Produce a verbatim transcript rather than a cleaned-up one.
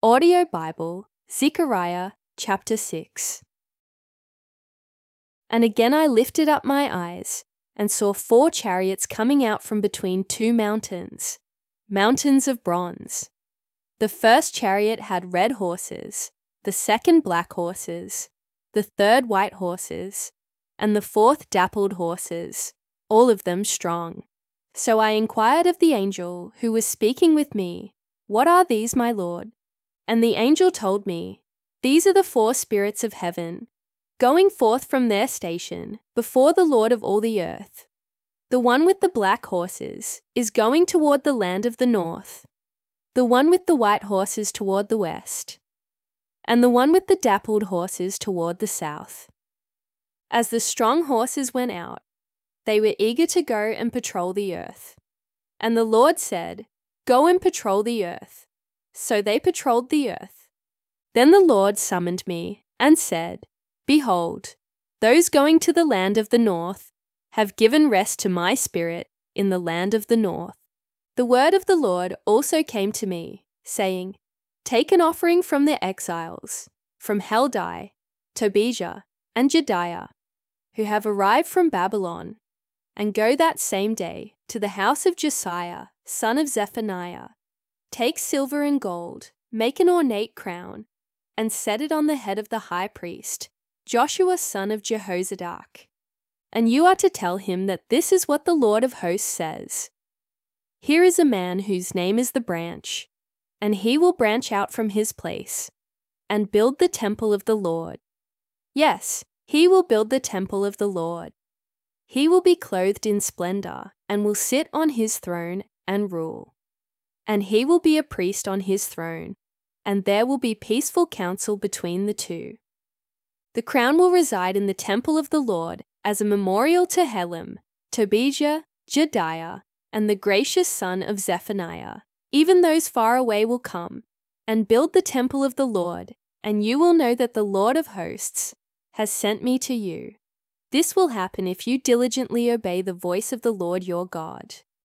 Audio Bible, Zechariah chapter six. And again I lifted up my eyes, and saw four chariots coming out from between two mountains, mountains of bronze. The first chariot had red horses, the second black horses, the third white horses, and the fourth dappled horses, all of them strong. So I inquired of the angel who was speaking with me, "What are these, my Lord?" And the angel told me, "These are the four spirits of heaven, going forth from their station before the Lord of all the earth. The one with the black horses is going toward the land of the north, the one with the white horses toward the west, and the one with the dappled horses toward the south." As the strong horses went out, they were eager to go and patrol the earth. And the Lord said, "Go and patrol the earth." So they patrolled the earth. Then the Lord summoned me and said, "Behold, those going to the land of the north have given rest to my spirit in the land of the north." The word of the Lord also came to me, saying, "Take an offering from the exiles, from Heldai, Tobijah, and Jediah, who have arrived from Babylon, and go that same day to the house of Josiah, son of Zephaniah. Take silver and gold, make an ornate crown, and set it on the head of the high priest, Joshua son of Jehozadak. And you are to tell him that this is what the Lord of hosts says. Here is a man whose name is the Branch, and he will branch out from his place, and build the temple of the Lord. Yes, he will build the temple of the Lord. He will be clothed in splendor, and will sit on his throne and rule. And he will be a priest on his throne, and there will be peaceful counsel between the two. The crown will reside in the temple of the Lord as a memorial to Helem, Tobijah, Jediah, and the gracious son of Zephaniah. Even those far away will come and build the temple of the Lord, and you will know that the Lord of hosts has sent me to you. This will happen if you diligently obey the voice of the Lord your God."